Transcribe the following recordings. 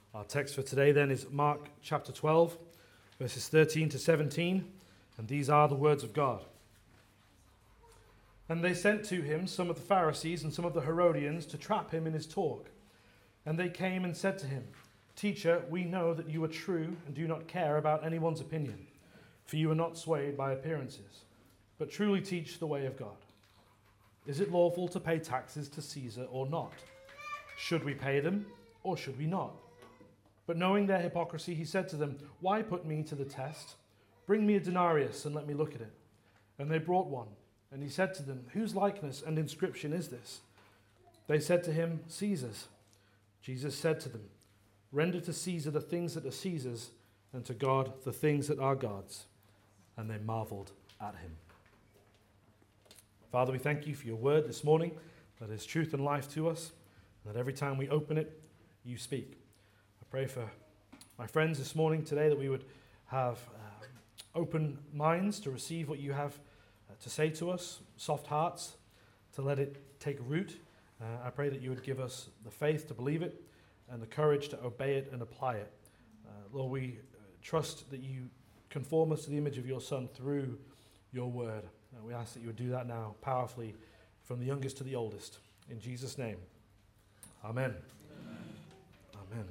Our text for today then is Mark chapter 12, verses 13 to 17, and these are the words of God. And they sent to him some of the Pharisees and some of the Herodians to trap him in his talk. And they came and said to him, "Teacher, we know that you are true and do not care about anyone's opinion, for you are not swayed by appearances, but truly teach the way of God. Is it lawful to pay taxes to Caesar or not? Should we pay them or should we not?" But knowing their hypocrisy, he said to them, "Why put me to the test? Bring me a denarius and let me look at it." And they brought one. And he said to them, "Whose likeness and inscription is this?" They said to him, "Caesar's." Jesus said to them, "Render to Caesar the things that are Caesar's, and to God the things that are God's." And they marveled at him. Father, we thank you for your word this morning, that is truth and life to us, and that every time we open it, you speak. I pray for my friends this morning today that we would have open minds to receive what you have to say to us, soft hearts to let it take root. I pray that you would give us the faith to believe it and the courage to obey it and apply it. Lord, we trust that you conform us to the image of your Son through your word. We ask that you would do that now powerfully from the youngest to the oldest. In Jesus' name, amen. Amen.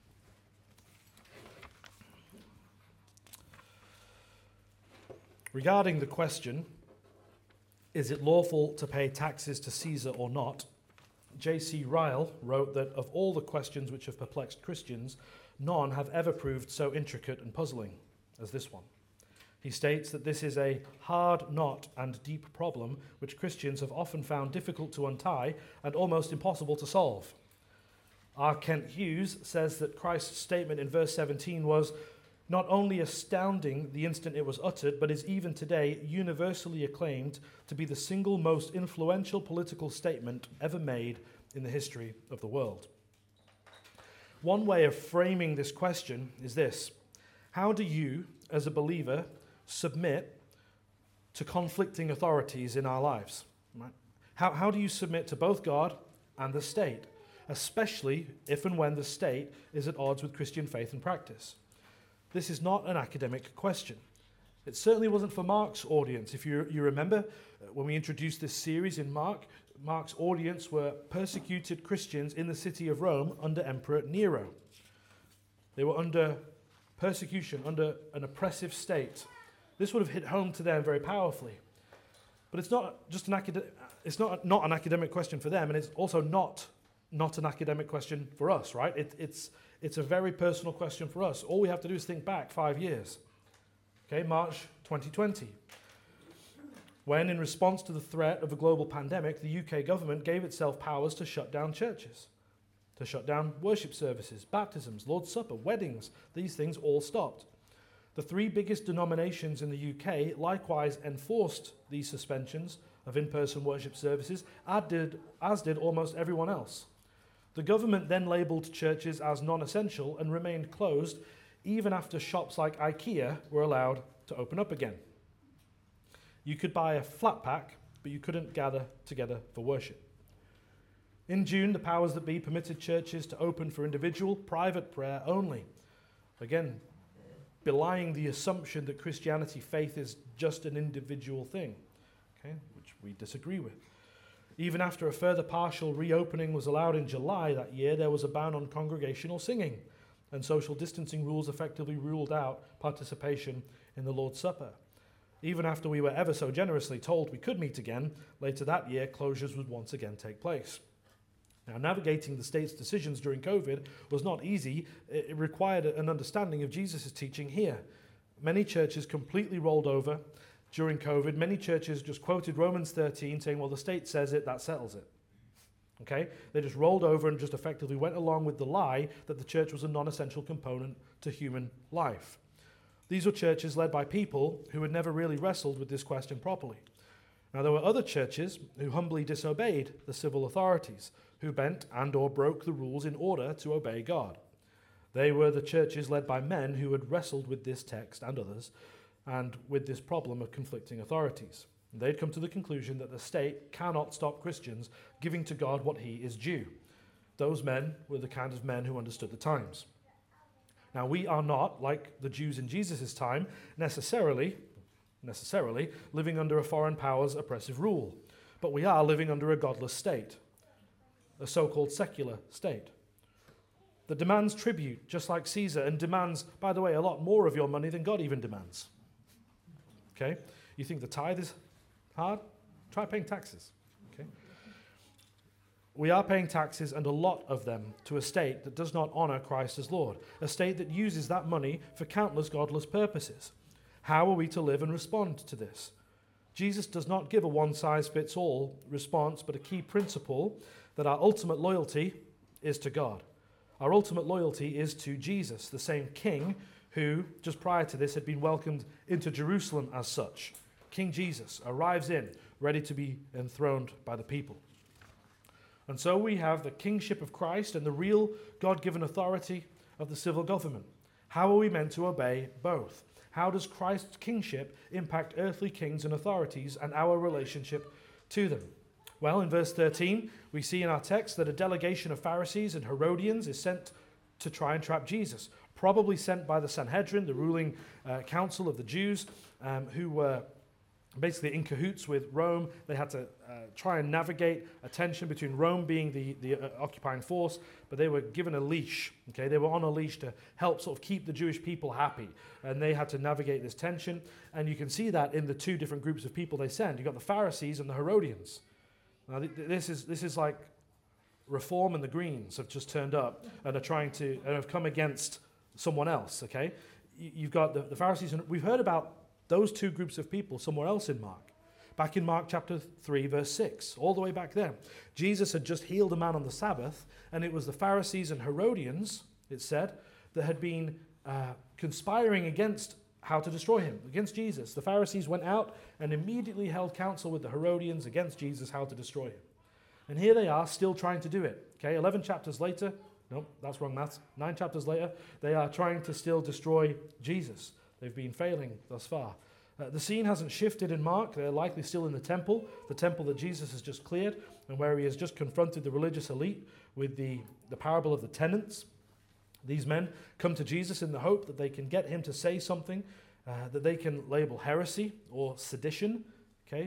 Regarding the question, is it lawful to pay taxes to Caesar or not? J.C. Ryle wrote that of all the questions which have perplexed Christians, none have ever proved so intricate and puzzling as this one. He states that this is a hard knot and deep problem which Christians have often found difficult to untie and almost impossible to solve. R. Kent Hughes says that Christ's statement in verse 17 was not only astounding the instant it was uttered, but is even today universally acclaimed to be the single most influential political statement ever made in the history of the world. One way of framing this question is this: how do you, as a believer, submit to conflicting authorities in our lives? Right? How do you submit to both God and the state, especially if and when the state is at odds with Christian faith and practice? This is not an academic question. It certainly wasn't for Mark's audience. If you remember, when we introduced this series in Mark's audience were persecuted Christians in the city of Rome under Emperor Nero. They were under persecution, under an oppressive state. This would have hit home to them very powerfully. But it's not just an academic question for them, and it's also not an academic question for us, right? It's a very personal question for us. All we have to do is think back 5 years. Okay, March 2020. When, in response to the threat of a global pandemic, the UK government gave itself powers to shut down churches, to shut down worship services, baptisms, Lord's Supper, weddings. These things all stopped. The three biggest denominations in the UK likewise enforced these suspensions of in-person worship services, as did almost everyone else. The government then labelled churches as non-essential and remained closed even after shops like IKEA were allowed to open up again. You could buy a flat pack, but you couldn't gather together for worship. In June, the powers that be permitted churches to open for individual, private prayer only. Again, belying the assumption that Christianity faith is just an individual thing, okay, which we disagree with. Even after a further partial reopening was allowed in July that year, there was a ban on congregational singing, and social distancing rules effectively ruled out participation in the Lord's Supper. Even after we were ever so generously told we could meet again, later that year closures would once again take place. Now, navigating the state's decisions during COVID was not easy. It required an understanding of Jesus' teaching here. Many churches completely rolled over during COVID. Many churches just quoted Romans 13 saying, well, the state says it, that settles it. Okay? They just rolled over and just effectively went along with the lie that the church was a non-essential component to human life. These were churches led by people who had never really wrestled with this question properly. Now, there were other churches who humbly disobeyed the civil authorities, who bent and or broke the rules in order to obey God. They were the churches led by men who had wrestled with this text and others, and with this problem of conflicting authorities. They'd come to the conclusion that the state cannot stop Christians giving to God what he is due. Those men were the kind of men who understood the times. Now, we are not, like the Jews in Jesus' time, necessarily living under a foreign power's oppressive rule, but we are living under a godless state, a so-called secular state that demands tribute, just like Caesar, and demands, by the way, a lot more of your money than God even demands. Okay? You think the tithe is hard? Try paying taxes. Okay? We are paying taxes, and a lot of them, to a state that does not honor Christ as Lord, a state that uses that money for countless godless purposes. How are we to live and respond to this? Jesus does not give a one-size-fits-all response, but a key principle that our ultimate loyalty is to God. Our ultimate loyalty is to Jesus, the same king who, just prior to this, had been welcomed into Jerusalem as such. King Jesus arrives in, ready to be enthroned by the people. And so we have the kingship of Christ and the real God-given authority of the civil government. How are we meant to obey both? How does Christ's kingship impact earthly kings and authorities and our relationship to them? Well, in verse 13, we see in our text that a delegation of Pharisees and Herodians is sent to try and trap Jesus, probably sent by the Sanhedrin, the ruling council of the Jews, who were basically in cahoots with Rome. They had to try and navigate a tension between Rome being the occupying force, but they were given a leash. Okay, they were on a leash to help sort of keep the Jewish people happy, and they had to navigate this tension. And you can see that in the two different groups of people they send. You've got the Pharisees and the Herodians. Now, this is like Reform and the Greens have just turned up and are trying to and have come against someone else. Okay, you've got the Pharisees, and we've heard about those two groups of people somewhere else in Mark. Back in Mark chapter 3, verse 6, all the way back then. Jesus had just healed a man on the Sabbath, and it was the Pharisees and Herodians, it said, that had been conspiring against how to destroy him, against Jesus. The Pharisees went out and immediately held counsel with the Herodians against Jesus, how to destroy him. And here they are, still trying to do it. Okay, 11 chapters later, no, that's wrong maths, 9 chapters later, they are trying to still destroy Jesus. They've been failing thus far. The scene hasn't shifted in Mark. They're likely still in the temple that Jesus has just cleared, and where he has just confronted the religious elite with the parable of the tenants. These men come to Jesus in the hope that they can get him to say something that they can label heresy or sedition, okay,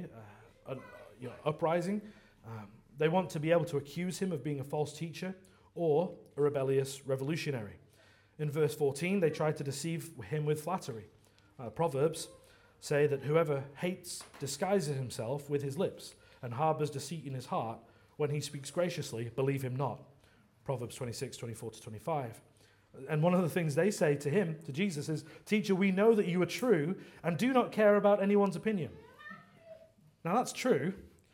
uprising. They want to be able to accuse him of being a false teacher or a rebellious revolutionary. In verse 14, they try to deceive him with flattery. Proverbs say that whoever hates disguises himself with his lips and harbors deceit in his heart. When he speaks graciously, believe him not. Proverbs 26, 24 to 25. And one of the things they say to him, to Jesus, is, "Teacher, we know that you are true and do not care about anyone's opinion." Now that's true,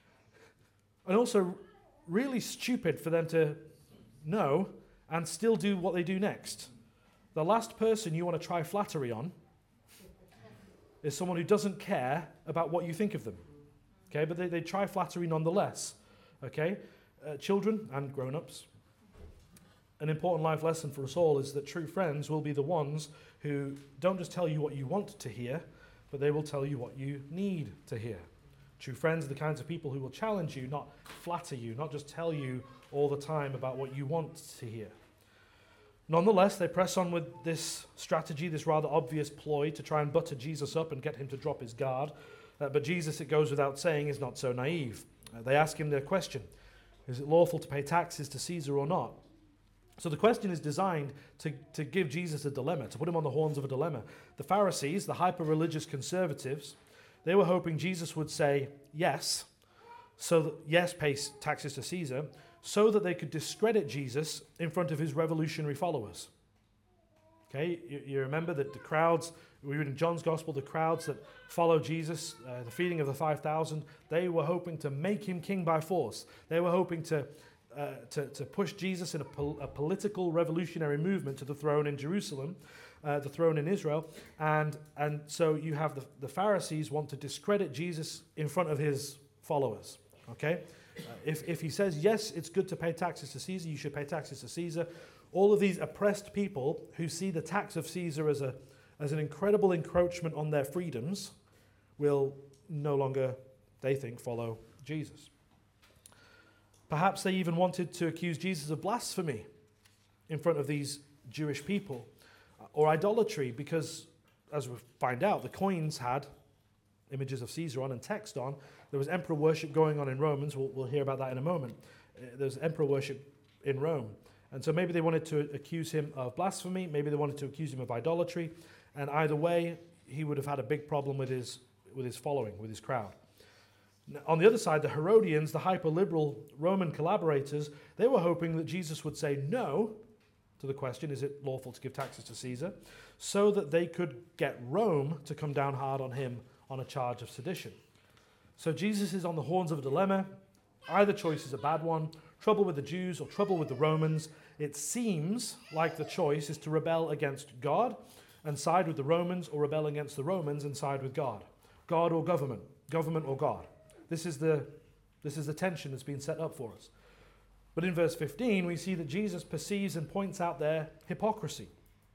and also really stupid for them to know and still do what they do next. The last person you want to try flattery on is someone who doesn't care about what you think of them. Okay, but they try flattery nonetheless. Okay, children and grown-ups, an important life lesson for us all is that true friends will be the ones who don't just tell you what you want to hear, but they will tell you what you need to hear. True friends are the kinds of people who will challenge you, not flatter you, not just tell you all the time about what you want to hear. Nonetheless, they press on with this strategy, this rather obvious ploy to try and butter Jesus up and get him to drop his guard. But Jesus, it goes without saying, is not so naive. They ask him their question: is it lawful to pay taxes to Caesar or not? So the question is designed to give Jesus a dilemma, to put him on the horns of a dilemma. The Pharisees, the hyper-religious conservatives, they were hoping Jesus would say yes, so that yes, pay taxes to Caesar, so that they could discredit Jesus in front of his revolutionary followers. Okay, you remember that the crowds, we read in John's Gospel, the crowds that follow Jesus, the feeding of the 5,000, they were hoping to make him king by force. They were hoping to push Jesus in a political revolutionary movement to the throne in Jerusalem, the throne in Israel. And so you have the Pharisees want to discredit Jesus in front of his followers. Okay? If he says, yes, it's good to pay taxes to Caesar, you should pay taxes to Caesar, all of these oppressed people who see the tax of Caesar as an incredible encroachment on their freedoms will no longer, they think, follow Jesus. Perhaps they even wanted to accuse Jesus of blasphemy in front of these Jewish people. or idolatry, because, as we find out, the coins had images of Caesar on and text on. There was emperor worship going on in Romans. We'll hear about that in a moment. There's emperor worship in Rome. And so maybe they wanted to accuse him of blasphemy. Maybe they wanted to accuse him of idolatry. And either way, he would have had a big problem with his following, with his crowd. Now, on the other side, the Herodians, the hyper-liberal Roman collaborators, they were hoping that Jesus would say no to the question, is it lawful to give taxes to Caesar, so that they could get Rome to come down hard on him on a charge of sedition. So Jesus is on the horns of a dilemma. Either choice is a bad one, trouble with the Jews or trouble with the Romans. It seems like the choice is to rebel against God and side with the Romans, or rebel against the Romans and side with God. God or government, government or God. This is the tension that's been set up for us. But in verse 15, we see that Jesus perceives and points out their hypocrisy.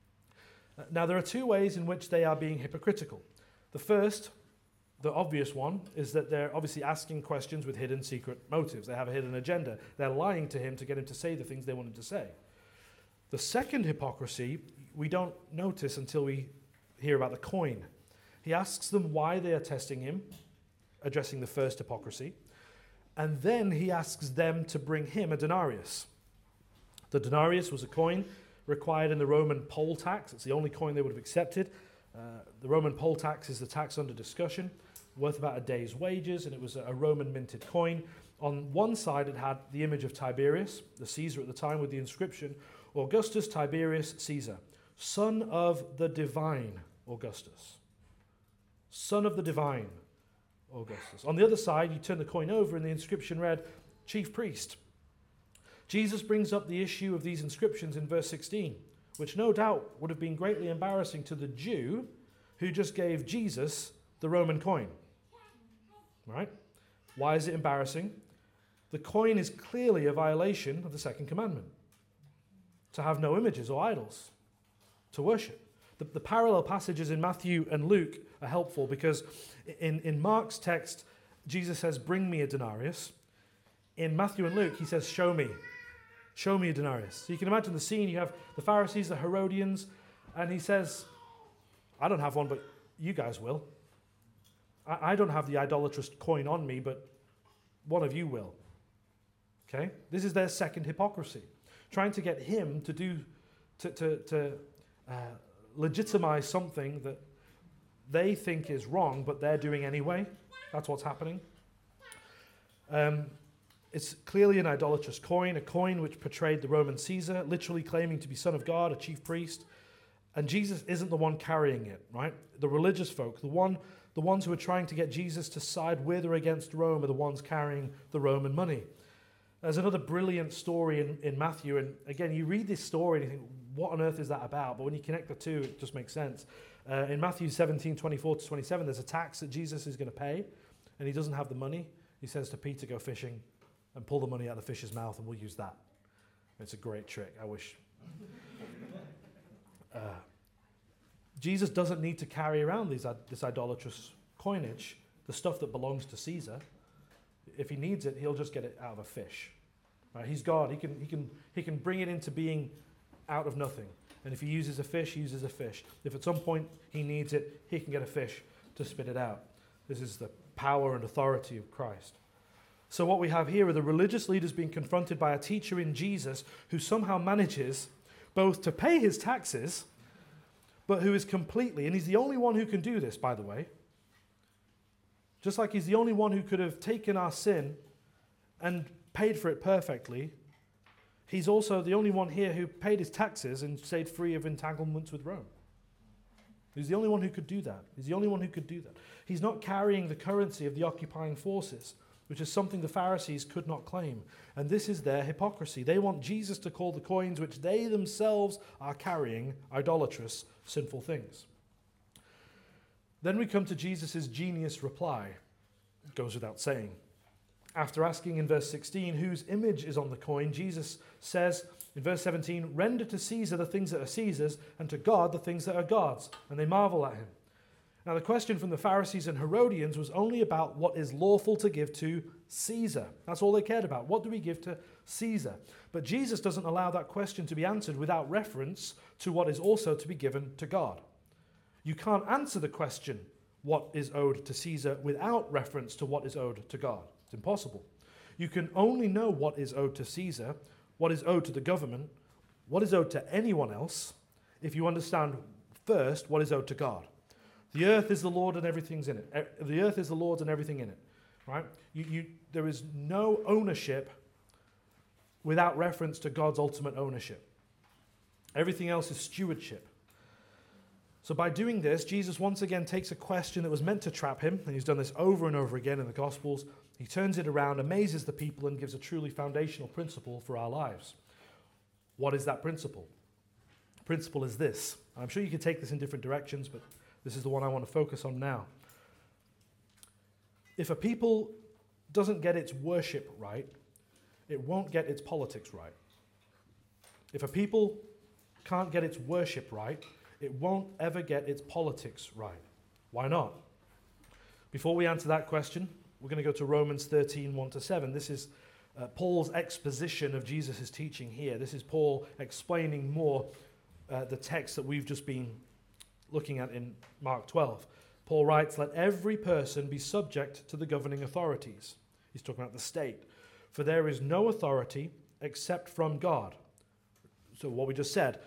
Now, there are two ways in which they are being hypocritical. The first, the obvious one, is that they're obviously asking questions with hidden secret motives. They have a hidden agenda. They're lying to him to get him to say the things they want him to say. The second hypocrisy, we don't notice until we hear about the coin. He asks them why they are testing him, addressing the first hypocrisy, and then he asks them to bring him a denarius. The denarius was a coin required in the Roman poll tax. It's the only coin they would have accepted. The Roman poll tax is the tax under discussion, worth about a day's wages, and it was a Roman minted coin. On one side, it had the image of Tiberius, the Caesar at the time, with the inscription, Augustus Tiberius Caesar, son of the divine Augustus. Son of the divine Augustus. On the other side, you turn the coin over and the inscription read, chief priest. Jesus brings up the issue of these inscriptions in verse 16, which no doubt would have been greatly embarrassing to the Jew who just gave Jesus the Roman coin. Right? Why is it embarrassing? The coin is clearly a violation of the second commandment, to have no images or idols to worship. The parallel passages in Matthew and Luke are helpful because in Mark's text, Jesus says, bring me a denarius. In Matthew and Luke, he says, show me a denarius. So you can imagine the scene. You have the Pharisees, the Herodians, and he says, I don't have one, but you guys will. I don't have the idolatrous coin on me, but one of you will. Okay? This is their second hypocrisy. Trying to get him to legitimize something that they think is wrong, but they're doing anyway. That's what's happening. It's clearly an idolatrous coin, a coin which portrayed the Roman Caesar, literally claiming to be son of God, a chief priest. And Jesus isn't the one carrying it, right? The religious folk, the ones who are trying to get Jesus to side with or against Rome are the ones carrying the Roman money. There's another brilliant story in Matthew, and again, you read this story and you think, what on earth is that about? But when you connect the two, it just makes sense. In Matthew 17:24-27, there's a tax that Jesus is going to pay, and he doesn't have the money. He says to Peter, go fishing and pull the money out of the fish's mouth, and we'll use that. It's a great trick, I wish. Jesus doesn't need to carry around this idolatrous coinage, the stuff that belongs to Caesar. If he needs it, he'll just get it out of a fish. Right? He's God. He can bring it into being out of nothing. And if he uses a fish, he uses a fish. If at some point he needs it, he can get a fish to spit it out. This is the power and authority of Christ. So what we have here are the religious leaders being confronted by a teacher in Jesus who somehow manages both to pay his taxes, but who is completely, and he's the only one who can do this, by the way, just like he's the only one who could have taken our sin and paid for it perfectly, he's also the only one here who paid his taxes and stayed free of entanglements with Rome. He's the only one who could do that. He's the only one who could do that. He's not carrying the currency of the occupying forces, which is something the Pharisees could not claim. And this is their hypocrisy. They want Jesus to call the coins which they themselves are carrying idolatrous, sinful things. Then we come to Jesus' genius reply. It goes without saying. After asking in verse 16 whose image is on the coin, Jesus says in verse 17, render to Caesar the things that are Caesar's, and to God the things that are God's. And they marvel at him. Now the question from the Pharisees and Herodians was only about what is lawful to give to Caesar. That's all they cared about. What do we give to Caesar. But Jesus doesn't allow that question to be answered without reference to what is also to be given to God. You can't answer the question, what is owed to Caesar, without reference to what is owed to God. It's impossible. You can only know what is owed to Caesar, what is owed to the government, what is owed to anyone else, if you understand first what is owed to God. The earth is the Lord and everything's in it. The earth is the Lord's and everything in it. Right? There is no ownership without reference to God's ultimate ownership. Everything else is stewardship. So by doing this, Jesus once again takes a question that was meant to trap him, and he's done this over and over again in the Gospels. He turns it around, amazes the people, and gives a truly foundational principle for our lives. What is that principle? The principle is this. I'm sure you could take this in different directions, but this is the one I want to focus on now. If a people doesn't get its worship right, it won't get its politics right. If a people can't get its worship right, it won't ever get its politics right. Why not? Before we answer that question, we're going to go to Romans 13, 1-7. This is Paul's exposition of Jesus' teaching here. This is Paul explaining more the text that we've just been looking at in Mark 12. Paul writes, "Let every person be subject to the governing authorities." He's talking about the state. "For there is no authority except from God." So what we just said,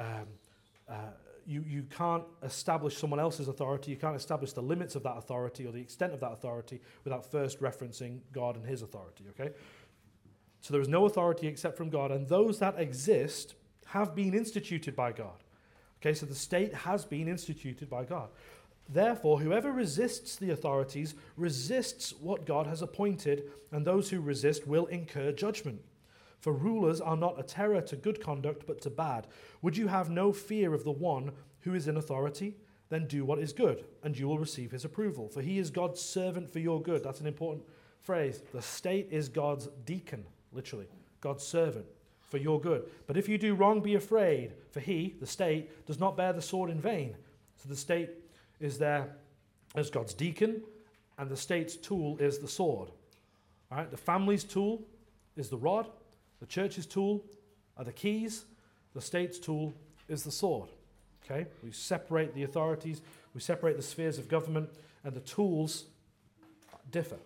you can't establish someone else's authority. You can't establish the limits of that authority or the extent of that authority without first referencing God and his authority, okay? So there is no authority except from God, and those that exist have been instituted by God. Okay, so the state has been instituted by God. Therefore, whoever resists the authorities resists what God has appointed, and those who resist will incur judgment. For rulers are not a terror to good conduct, but to bad. Would you have no fear of the one who is in authority? Then do what is good, and you will receive his approval. For he is God's servant for your good. That's an important phrase. The state is God's deacon, literally, God's servant for your good. But if you do wrong, be afraid, for he, the state, does not bear the sword in vain. So the state is there as God's deacon, and the state's tool is the sword. All right? The family's tool is the rod. The church's tool are the keys. The state's tool is the sword. Okay? We separate the authorities. We separate the spheres of government, and the tools differ.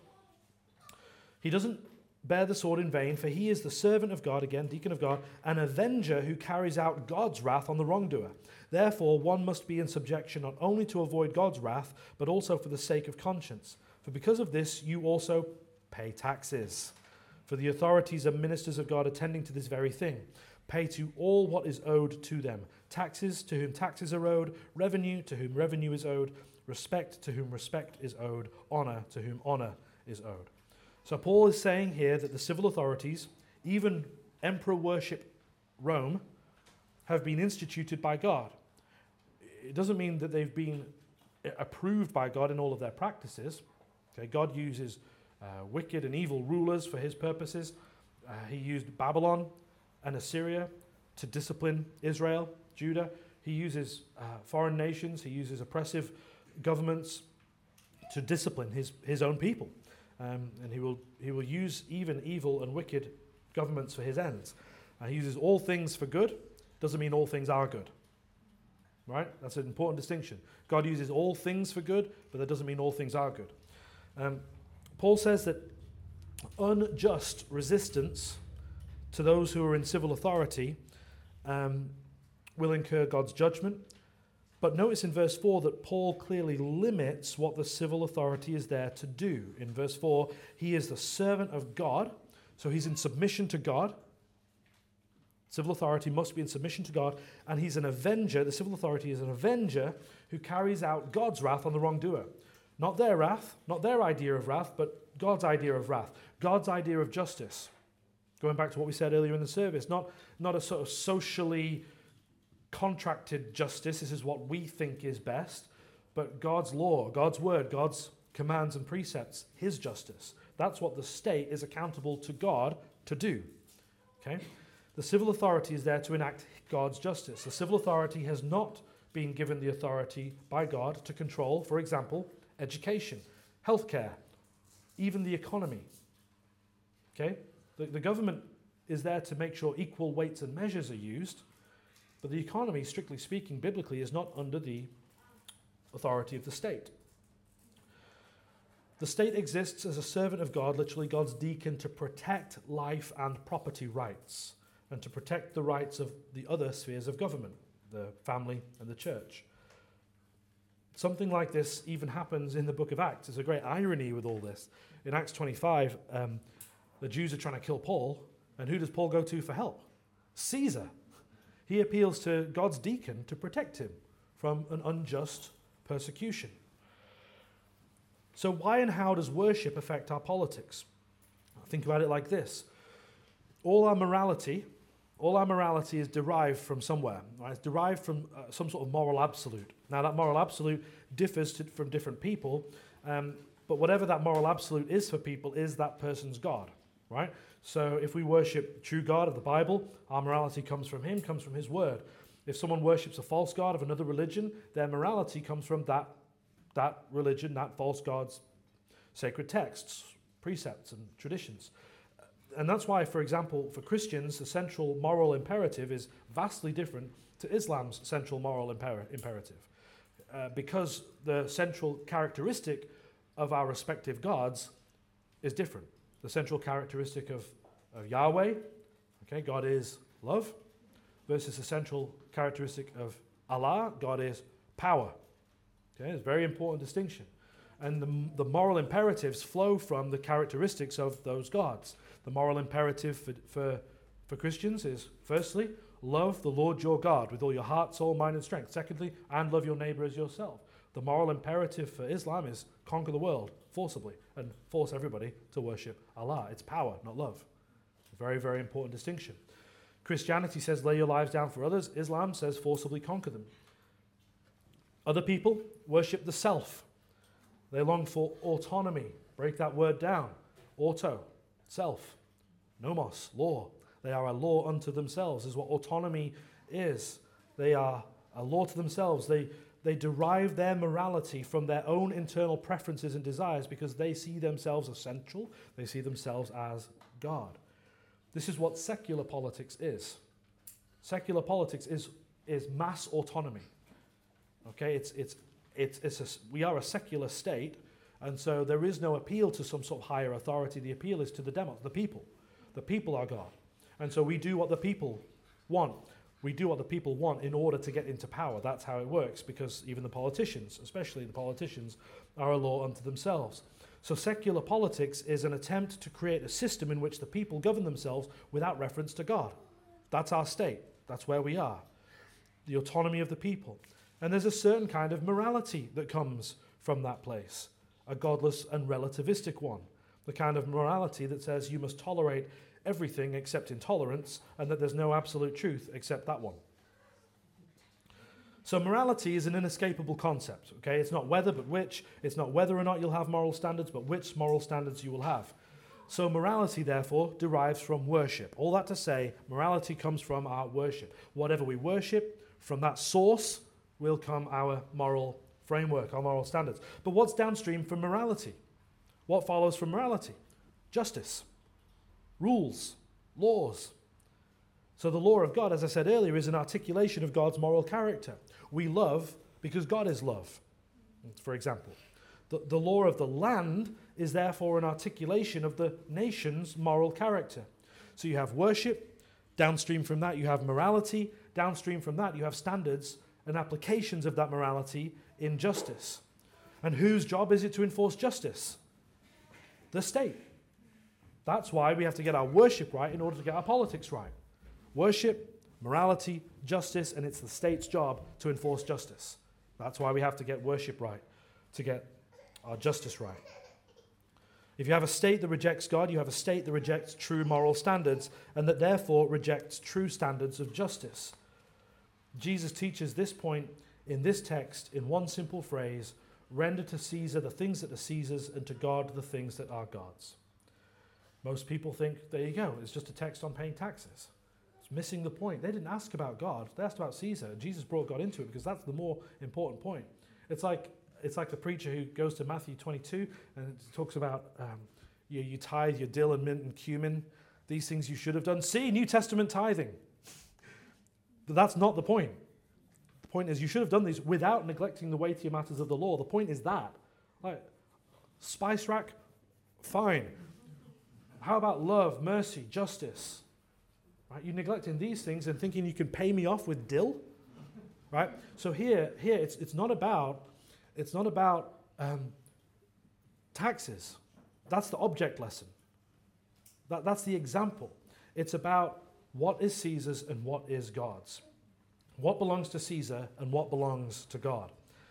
He doesn't bear the sword in vain, for he is the servant of God, again, deacon of God, an avenger who carries out God's wrath on the wrongdoer. Therefore, one must be in subjection not only to avoid God's wrath, but also for the sake of conscience. For because of this, you also pay taxes. For the authorities are ministers of God attending to this very thing. Pay to all what is owed to them. Taxes to whom taxes are owed, revenue to whom revenue is owed, respect to whom respect is owed, honor to whom honor is owed. So Paul is saying here that the civil authorities, even emperor worship Rome, have been instituted by God. It doesn't mean that they've been approved by God in all of their practices. Okay, God uses wicked and evil rulers for his purposes. He used Babylon and Assyria to discipline Israel, Judah. He uses foreign nations. He uses oppressive governments to discipline his own people. And he will use even evil and wicked governments for his ends. He uses all things for good. Doesn't mean all things are good. Right? That's an important distinction. God uses all things for good, but that doesn't mean all things are good. Paul says that unjust resistance to those who are in civil authority will incur God's judgment. But notice in verse 4 that Paul clearly limits what the civil authority is there to do. In verse 4, he is the servant of God, so he's in submission to God. Civil authority must be in submission to God, and he's an avenger. The civil authority is an avenger who carries out God's wrath on the wrongdoer. Not their wrath, not their idea of wrath, but God's idea of wrath, God's idea of justice. Going back to what we said earlier in the service, not a sort of socially contracted justice, this is what we think is best, but God's law, God's word, God's commands and precepts, his justice. That's what the state is accountable to God to do. Okay? The civil authority is there to enact God's justice. The civil authority has not been given the authority by God to control, for example, education, healthcare, even the economy. Okay? The government is there to make sure equal weights and measures are used, but the economy, strictly speaking, biblically, is not under the authority of the state. The state exists as a servant of God, literally God's deacon, to protect life and property rights and to protect the rights of the other spheres of government, the family and the church. Something like this even happens in the book of Acts. There's a great irony with all this. In Acts 25, the Jews are trying to kill Paul, and who does Paul go to for help? Caesar. He appeals to God's deacon to protect him from an unjust persecution. So why and how does worship affect our politics? Think about it like this. All our morality is derived from somewhere. Right? It's derived from some sort of moral absolute. Now that moral absolute differs from different people, but whatever that moral absolute is for people is that person's God. Right? So if we worship the true God of the Bible, our morality comes from him, comes from his word. If someone worships a false god of another religion, their morality comes from that religion, that false god's sacred texts, precepts and traditions. And that's why, for example, for Christians, the central moral imperative is vastly different to Islam's central moral imperative. Because the central characteristic of our respective gods is different. The central characteristic of Yahweh, okay, God is love, versus the central characteristic of Allah, God is power. Okay, it's a very important distinction. And the moral imperatives flow from the characteristics of those gods. The moral imperative for Christians is, firstly, love the Lord your God with all your heart, soul, mind, and strength. Secondly, and love your neighbor as yourself. The moral imperative for Islam is conquer the world forcibly and force everybody to worship Allah. It's power, not love. A very, very important distinction. Christianity says lay your lives down for others. Islam says forcibly conquer them. Other people worship the self. They long for autonomy. Break that word down. Auto, self. Nomos, law. They are a law unto themselves, is what autonomy is. They are a law to themselves. They derive their morality from their own internal preferences and desires because they see themselves essential. They see themselves as God. This is what secular politics is. Secular politics is mass autonomy. Okay, we are a secular state, and so there is no appeal to some sort of higher authority. The appeal is to the people. The people are God. And so we do what the people want. We do what the people want in order to get into power. That's how it works, because even the politicians, especially the politicians, are a law unto themselves. So secular politics is an attempt to create a system in which the people govern themselves without reference to God. That's our state. That's where we are. The autonomy of the people. And there's a certain kind of morality that comes from that place, a godless and relativistic one. The kind of morality that says you must tolerate everything except intolerance, and that there's no absolute truth except that one. So morality is an inescapable concept. Okay, it's not whether but which. It's not whether or not you'll have moral standards, but which moral standards you will have. So morality, therefore, derives from worship. All that to say, morality comes from our worship. Whatever we worship, from that source will come our moral framework, our moral standards. But what's downstream from morality? What follows from morality? Justice, rules, laws. So the law of God, as I said earlier, is an articulation of God's moral character. We love because God is love, for example. The law of the land is therefore an articulation of the nation's moral character. So you have worship, downstream from that you have morality, downstream from that you have standards and applications of that morality in justice. And whose job is it to enforce justice? The state. That's why we have to get our worship right in order to get our politics right. Worship, morality, justice, and it's the state's job to enforce justice. That's why we have to get worship right, to get our justice right. If you have a state that rejects God, you have a state that rejects true moral standards, and that therefore rejects true standards of justice. Jesus teaches this point in this text in one simple phrase: render to Caesar the things that are Caesar's, and to God the things that are God's. Most people think, there you go, it's just a text on paying taxes. It's missing the point. They didn't ask about God, they asked about Caesar. Jesus brought God into it because that's the more important point. It's like the preacher who goes to Matthew 22 and talks about you tithe your dill and mint and cumin, These things you should have done. See, New Testament tithing. But that's not the point. The point is you should have done these without neglecting the weightier matters of the law. The point is that. Like, spice rack, fine. How about love, mercy, justice? Right? You're neglecting these things and thinking you can pay me off with dill? Right? So here it's not about taxes. That's the object lesson. That's the example. It's about what is Caesar's and what is God's. What belongs to Caesar and what belongs to God.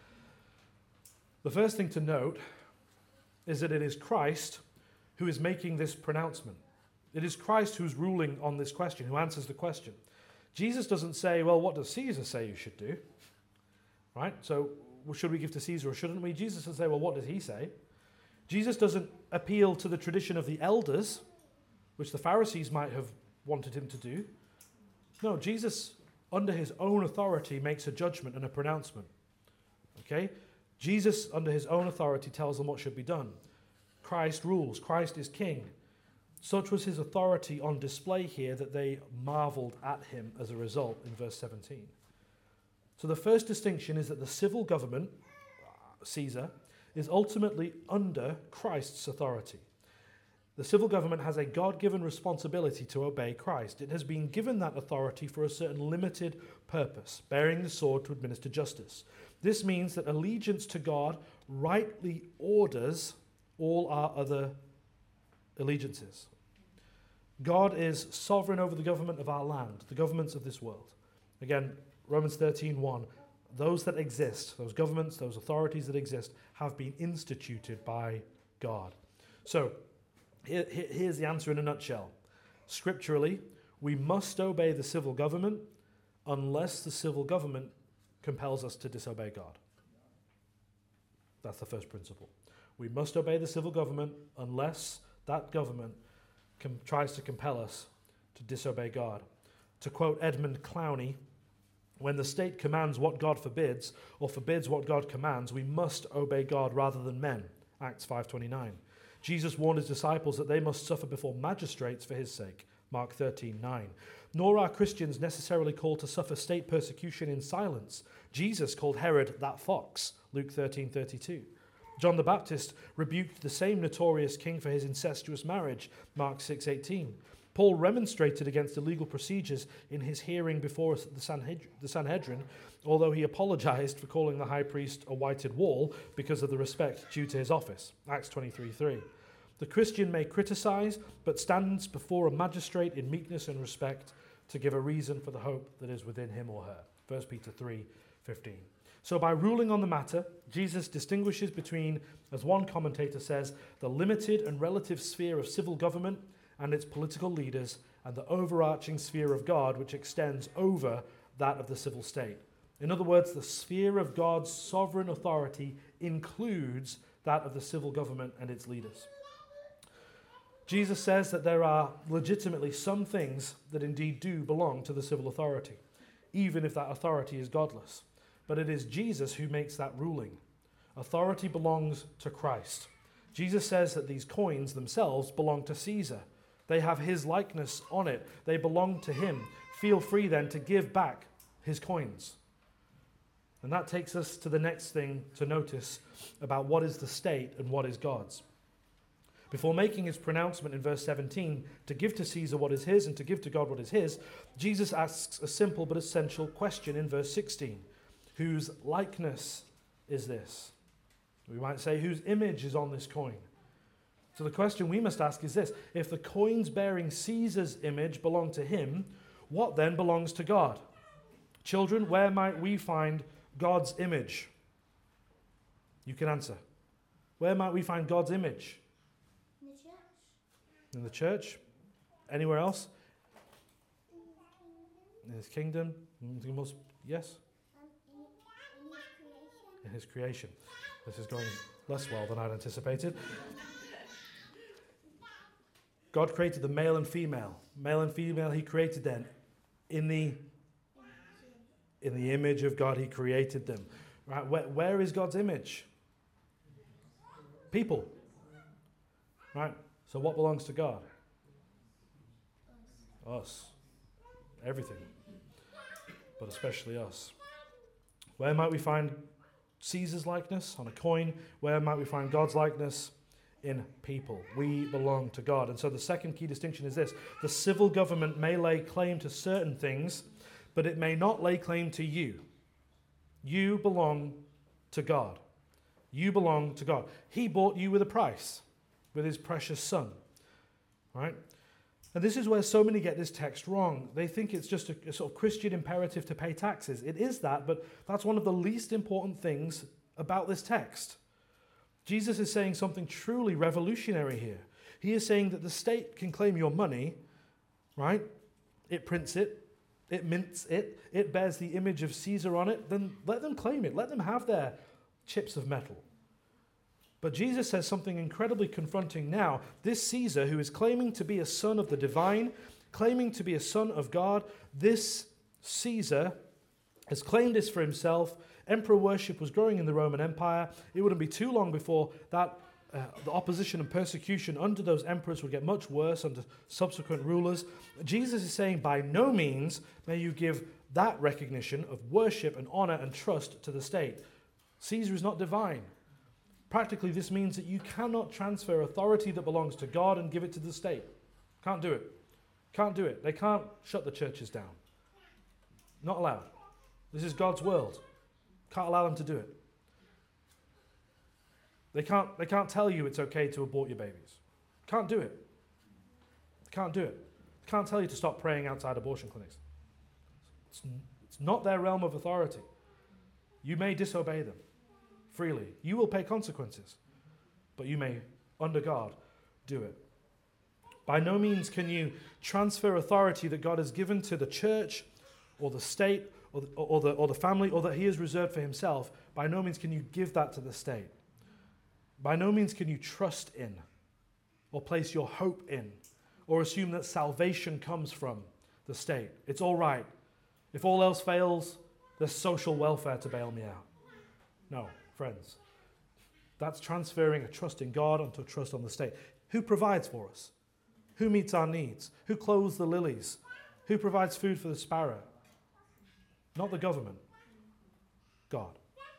The first thing to note is that it is Christ who is making this pronouncement. It is Christ who's ruling on this question, who answers the question. Jesus doesn't say, well, what does Caesar say you should do? Right? So, should we give to Caesar or shouldn't we? Jesus doesn't say, well, what does he say? Jesus doesn't appeal to the tradition of the elders, which the Pharisees might have wanted him to do. No, Jesus, under his own authority, makes a judgment and a pronouncement. Okay? Jesus, under his own authority, tells them what should be done. Christ rules. Christ is king. Such was his authority on display here that they marveled at him as a result in verse 17. So the first distinction is that the civil government, Caesar, is ultimately under Christ's authority. The civil government has a God-given responsibility to obey Christ. It has been given that authority for a certain limited purpose, bearing the sword to administer justice. This means that allegiance to God rightly orders all our other allegiances. God is sovereign over the government of our land, the governments of this world. Again, Romans 13:1, those that exist, those governments, those authorities that exist, have been instituted by God. So, here's the answer in a nutshell. Scripturally, we must obey the civil government unless the civil government compels us to disobey God. That's the first principle. We must obey the civil government unless that government tries to compel us to disobey God. To quote Edmund Clowney, when the state commands what God forbids, or forbids what God commands, we must obey God rather than men. Acts 5:29. Jesus warned his disciples that they must suffer before magistrates for his sake. Mark 13:9. Nor are Christians necessarily called to suffer state persecution in silence. Jesus called Herod that fox. Luke 13:32. John the Baptist rebuked the same notorious king for his incestuous marriage. Mark 6:18. Paul remonstrated against illegal procedures in his hearing before the Sanhedrin, although he apologized for calling the high priest a whited wall because of the respect due to his office. Acts 23:3. The Christian may criticize, but stands before a magistrate in meekness and respect to give a reason for the hope that is within him or her. 1 Peter 3:15. So by ruling on the matter, Jesus distinguishes between, as one commentator says, the limited and relative sphere of civil government and its political leaders, and the overarching sphere of God, which extends over that of the civil state. In other words, the sphere of God's sovereign authority includes that of the civil government and its leaders. Jesus says that there are legitimately some things that indeed do belong to the civil authority, even if that authority is godless. But it is Jesus who makes that ruling. Authority belongs to Christ. Jesus says that these coins themselves belong to Caesar. They have his likeness on it. They belong to him. Feel free then to give back his coins. And that takes us to the next thing to notice about what is the state and what is God's. Before making his pronouncement in verse 17, to give to Caesar what is his and to give to God what is his, Jesus asks a simple but essential question in verse 16. Whose likeness is this? We might say, whose image is on this coin? So the question we must ask is this: if the coins bearing Caesar's image belong to him, what then belongs to God? Children, where might we find God's image? You can answer. Where might we find God's image? In the church. In the church? Anywhere else? In his kingdom? Yes? In his creation. This is going less well than I'd anticipated. God created the male and female. Male and female he created them. In the image of God he created them. Right? Where is God's image? People. Right? So what belongs to God? Us. Everything. But especially us. Where might we find Caesar's likeness? On a coin. Where might we find God's likeness? In people. We belong to God. And so the second key distinction is this. The civil government may lay claim to certain things, but it may not lay claim to you. You belong to God. You belong to God. He bought you with a price, with his precious son. Right? And this is where so many get this text wrong. They think it's just a sort of Christian imperative to pay taxes. It is that, but that's one of the least important things about this text. Jesus is saying something truly revolutionary here. He is saying that the state can claim your money, right? It prints it, it mints it, it bears the image of Caesar on it, then let them claim it. Let them have their chips of metal. But Jesus says something incredibly confronting now. This Caesar, who is claiming to be a son of the divine, claiming to be a son of God, this Caesar has claimed this for himself. Emperor worship was growing in the Roman Empire. It wouldn't be too long before that the opposition and persecution under those emperors would get much worse under subsequent rulers. Jesus is saying, by no means may you give that recognition of worship and honor and trust to the state. Caesar is not divine. Practically, this means that you cannot transfer authority that belongs to God and give it to the state. Can't do it. Can't do it. They can't shut the churches down. Not allowed. This is God's world. Can't allow them to do it. They can't tell you it's okay to abort your babies. Can't do it. Can't do it. They can't tell you to stop praying outside abortion clinics. It's not their realm of authority. You may disobey them freely. You will pay consequences. But you may, under God, do it. By no means can you transfer authority that God has given to the church or the state or the family or that he has reserved for himself. By no means can you give that to the state. By no means can you trust in or place your hope in or assume that salvation comes from the state. It's all right. If all else fails, there's social welfare to bail me out. No, friends. That's transferring a trust in God onto a trust on the state. Who provides for us? Who meets our needs? Who clothes the lilies? Who provides food for the sparrow? Not the government. God.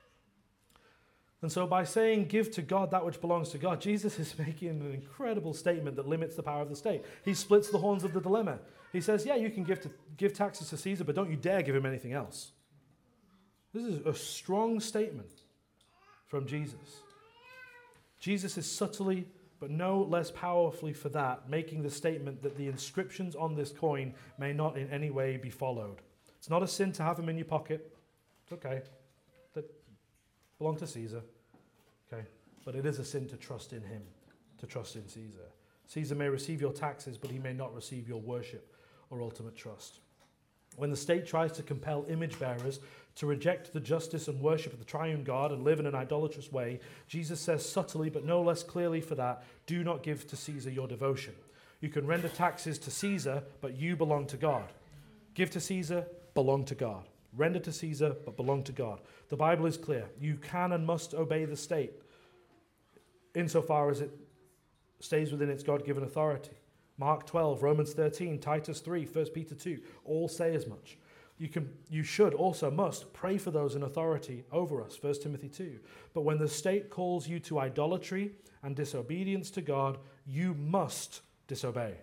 And so by saying give to God that which belongs to God, Jesus is making an incredible statement that limits the power of the state. He splits the horns of the dilemma. He says, yeah, you can give taxes to Caesar, but don't you dare give him anything else. This is a strong statement from Jesus. Jesus is subtly, but no less powerfully for that, making the statement that the inscriptions on this coin may not in any way be followed. It's not a sin to have them in your pocket. It's okay. They belong to Caesar. Okay. But it is a sin to trust in him, to trust in Caesar. Caesar may receive your taxes, but he may not receive your worship or ultimate trust. When the state tries to compel image bearers to reject the justice and worship of the triune God and live in an idolatrous way, Jesus says subtly, but no less clearly for that, do not give to Caesar your devotion. You can render taxes to Caesar, but you belong to God. Give to Caesar, belong to God. Render to Caesar, but belong to God. The Bible is clear. You can and must obey the state insofar as it stays within its God-given authority. Mark 12, Romans 13, Titus 3, 1 Peter 2, all say as much. You should, also must, pray for those in authority over us, 1 Timothy 2. But when the state calls you to idolatry and disobedience to God, you must disobey.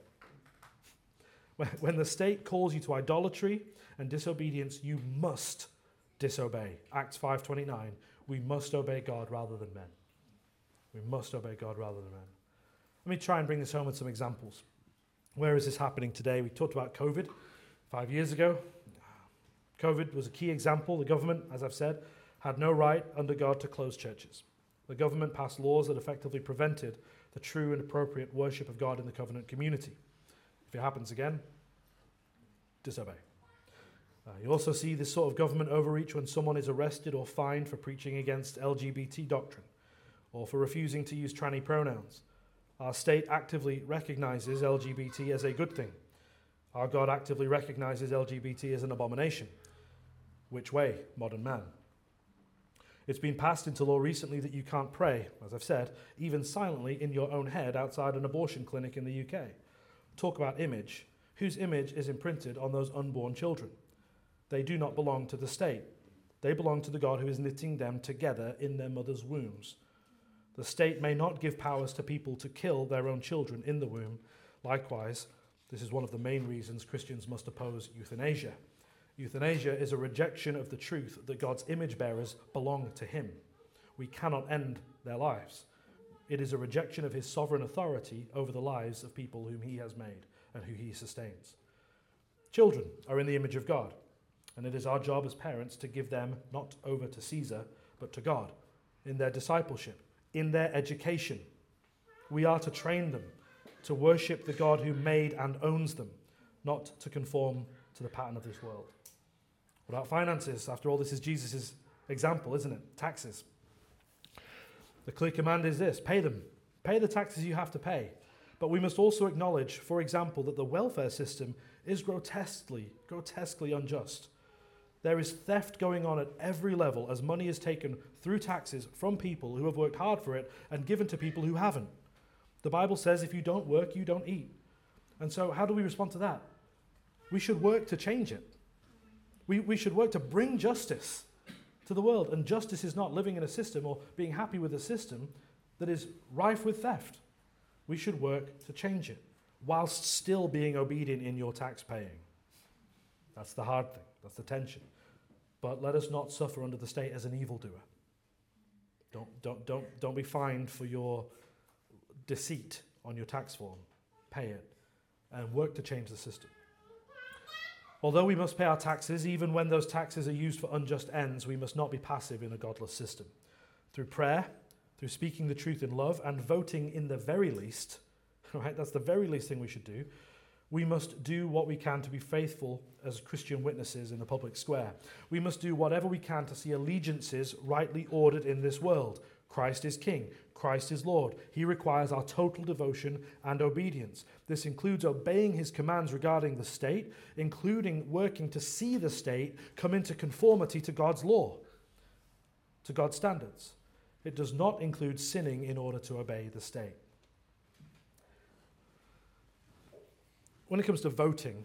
When the state calls you to idolatry and disobedience, you must disobey. Acts 5:29, we must obey God rather than men. We must obey God rather than men. Let me try and bring this home with some examples. Where is this happening today? We talked about COVID 5 years ago. COVID was a key example. The government, as I've said, had no right under God to close churches. The government passed laws that effectively prevented the true and appropriate worship of God in the covenant community. If it happens again, disobey. You also see this sort of government overreach when someone is arrested or fined for preaching against LGBT doctrine or for refusing to use tranny pronouns. Our state actively recognizes LGBT as a good thing. Our God actively recognizes LGBT as an abomination. Which way, modern man? It's been passed into law recently that you can't pray, as I've said, even silently in your own head outside an abortion clinic in the UK. Talk about image. whose image is imprinted on those unborn children. They do not belong to the state. They belong to the God who is knitting them together in their mother's wombs. The state may not give powers to people to kill their own children in the womb. Likewise, this is one of the main reasons Christians must oppose euthanasia. Euthanasia is a rejection of the truth that God's image bearers belong to him. We cannot end their lives. It is a rejection of his sovereign authority over the lives of people whom he has made and who he sustains. Children are in the image of God, and it is our job as parents to give them not over to Caesar, but to God, in their discipleship, in their education. We are to train them to worship the God who made and owns them, not to conform to the pattern of this world. What about finances? After all, this is Jesus' example, isn't it? Taxes. The clear command is this: pay them. Pay the taxes you have to pay. But we must also acknowledge, for example, that the welfare system is grotesquely unjust. There is theft going on at every level as money is taken through taxes from people who have worked hard for it and given to people who haven't. The Bible says if you don't work, you don't eat. And so how do we respond to that? We should work to change it. We should work to bring justice to the world. And justice is not living in a system or being happy with a system that is rife with theft. We should work to change it whilst still being obedient in your tax paying. That's the hard thing. That's the tension. But let us not suffer under the state as an evildoer. Don't be fined for your deceit on your tax form. Pay it and work to change the system. Although we must pay our taxes, even when those taxes are used for unjust ends, we must not be passive in a godless system. Through prayer, through speaking the truth in love, and voting in the very least, right? That's the very least thing we should do. We must do what we can to be faithful as Christian witnesses in the public square. We must do whatever we can to see allegiances rightly ordered in this world. Christ is King. Christ is Lord. He requires our total devotion and obedience. This includes obeying his commands regarding the state, including working to see the state come into conformity to God's law, to God's standards. It does not include sinning in order to obey the state. When it comes to voting,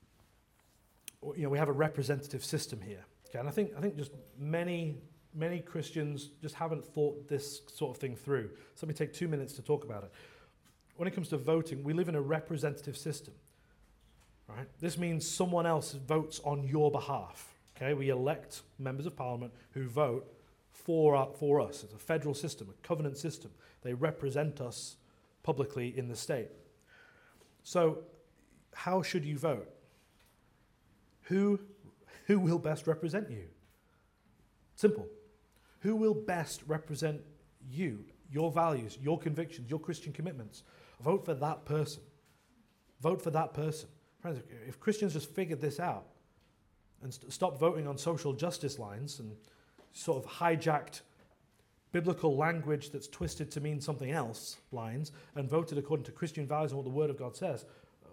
we have a representative system here. Okay, and I think just many Christians just haven't thought this sort of thing through. So let me take 2 minutes to talk about it. When it comes to voting, we live in a representative system. Right? This means someone else votes on your behalf. Okay, we elect members of parliament who vote for us. It's a federal system, a covenant system. They represent us publicly in the state. So how should you vote? Who will best represent you? Simple. Who will best represent you, your values, your convictions, your Christian commitments? Vote for that person. Vote for that person. Friends, if Christians just figured this out and stopped voting on social justice lines and sort of hijacked biblical language that's twisted to mean something else lines and voted according to Christian values and what the Word of God says,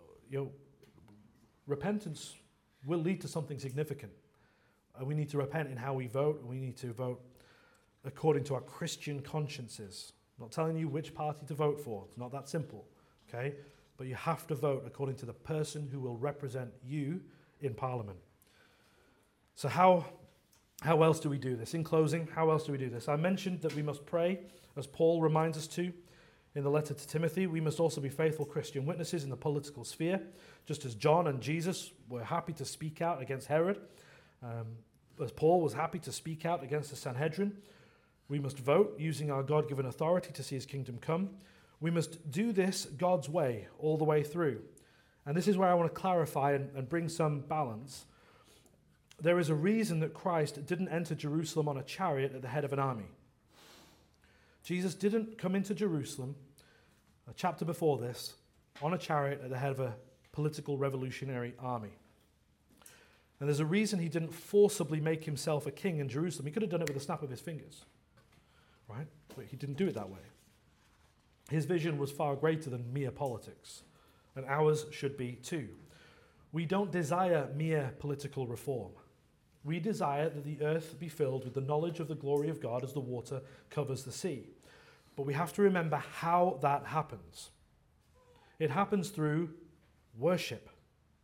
repentance will lead to something significant. We need to repent in how we vote. We need to vote according to our Christian consciences. I'm not telling you which party to vote for. It's not that simple, okay? But you have to vote according to the person who will represent you in Parliament. So how else do we do this? In closing, how else do we do this? I mentioned that we must pray, as Paul reminds us to in the letter to Timothy. We must also be faithful Christian witnesses in the political sphere, just as John and Jesus were happy to speak out against Herod. As Paul was happy to speak out against the Sanhedrin. We must vote using our God-given authority to see his kingdom come. We must do this God's way all the way through. And this is where I want to clarify and bring some balance. There is a reason that Christ didn't enter Jerusalem on a chariot at the head of an army. Jesus didn't come into Jerusalem, a chapter before this, on a chariot at the head of a political revolutionary army. And there's a reason he didn't forcibly make himself a king in Jerusalem. He could have done it with a snap of his fingers, right? But he didn't do it that way. His vision was far greater than mere politics, and ours should be too. We don't desire mere political reform. We desire that the earth be filled with the knowledge of the glory of God as the water covers the sea. But we have to remember how that happens. It happens through worship.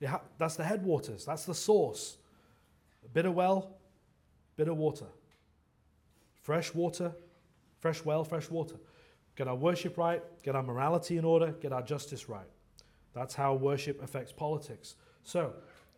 That's the headwaters. That's the source. Bitter well, bitter water. Fresh water, fresh well, fresh water. Get our worship right, get our morality in order, get our justice right. That's how worship affects politics. So,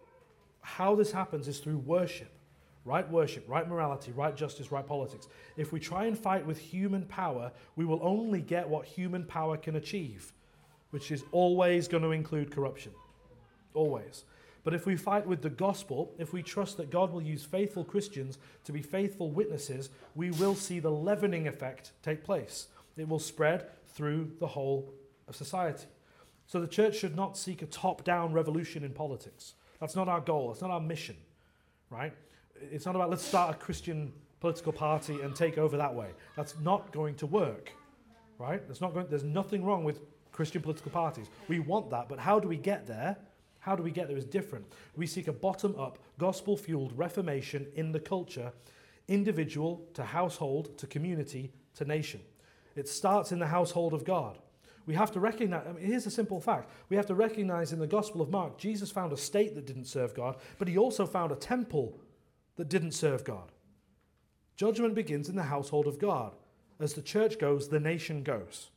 how this happens is through worship. Right worship, right morality, right justice, right politics. If we try and fight with human power, we will only get what human power can achieve, which is always going to include corruption. Always. But if we fight with the gospel, if we trust that God will use faithful Christians to be faithful witnesses, we will see the leavening effect take place. It will spread through the whole of society. So the church should not seek a top-down revolution in politics. That's not our goal. It's not our mission, right? It's not about let's start a Christian political party and take over that way. That's not going to work, right? There's nothing wrong with Christian political parties. We want that, but how do we get there? How do we get there is different. We seek a bottom-up, gospel-fueled reformation in the culture, individual to household, to community, to nation. It starts in the household of God. We have to recognize, here's a simple fact. We have to recognize in the Gospel of Mark, Jesus found a state that didn't serve God, but he also found a temple that didn't serve God. Judgment begins in the household of God. As the church goes, the nation goes.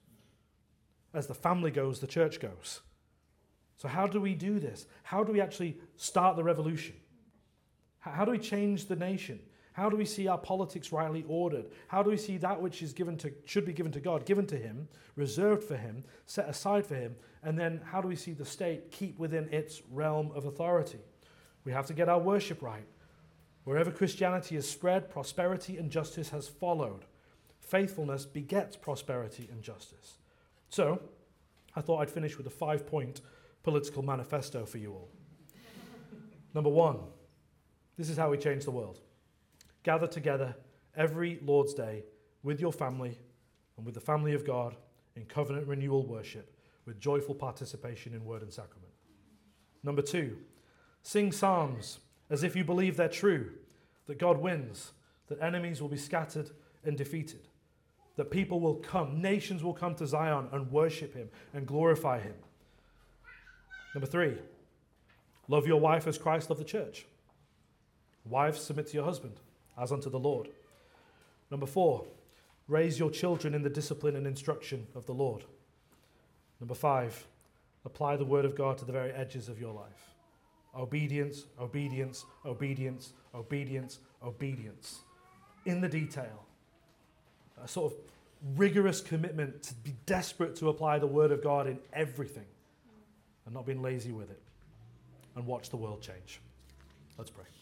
As the family goes, the church goes. So how do we do this? How do we actually start the revolution? How do we change the nation? How do we see our politics rightly ordered? How do we see that which is should be given to God, given to him, reserved for him, set aside for him? And then how do we see the state keep within its realm of authority? We have to get our worship right. Wherever Christianity is spread, prosperity and justice has followed. Faithfulness begets prosperity and justice. So, I thought I'd finish with a 5-point political manifesto for you all. Number 1, this is how we change the world. Gather together every Lord's Day with your family and with the family of God in covenant renewal worship with joyful participation in word and sacrament. Number 2, sing psalms as if you believe they're true, that God wins, that enemies will be scattered and defeated, that people will come, nations will come to Zion and worship him and glorify him. Number 3, love your wife as Christ loved the church. Wives, submit to your husband as unto the Lord. Number 4, raise your children in the discipline and instruction of the Lord. Number 5, apply the word of God to the very edges of your life. Obedience, obedience, obedience, obedience, obedience. In the detail. A sort of rigorous commitment to be desperate to apply the word of God in everything and not being lazy with it. And watch the world change. Let's pray.